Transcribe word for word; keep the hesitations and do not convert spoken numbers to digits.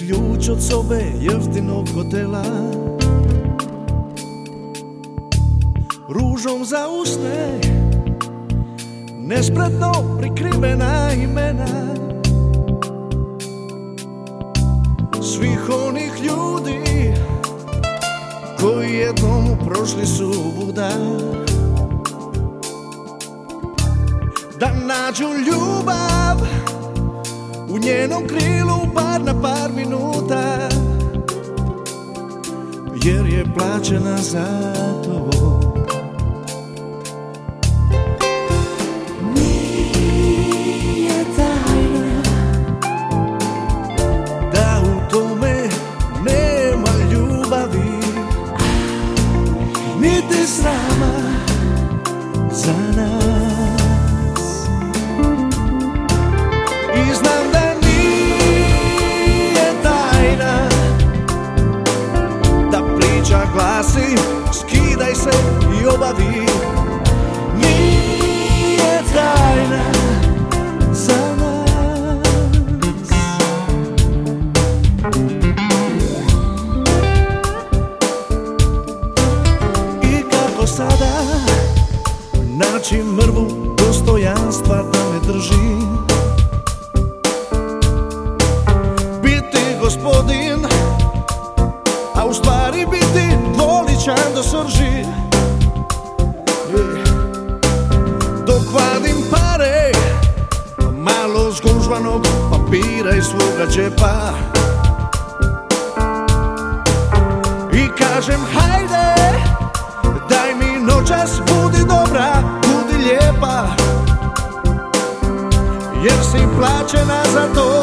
ključ od sobe jeftinog hotela, ružom za usne nespretno prikrivena imena svih onih ljudi koji jednom prošli su vuda, da nađu ljubav u njenom krilu bar na par minuta, jer je plaćena za to. Nije tajna da u tome nema ljubavi, niti srama za nas. I znam da nije tajna da priča glasi skidaj se i obavi. Nije tajna za nas. I kako sada naći mrvu dostojanstva da me drži, biti gospodin, a u stvari biti dvoličan do srži. Dok vadim pare, malo zgužvanog papira iz svoga džepa, i kažem hajde, daj mi noćas, budi dobra, budi lijepa, jer si plaćena za to.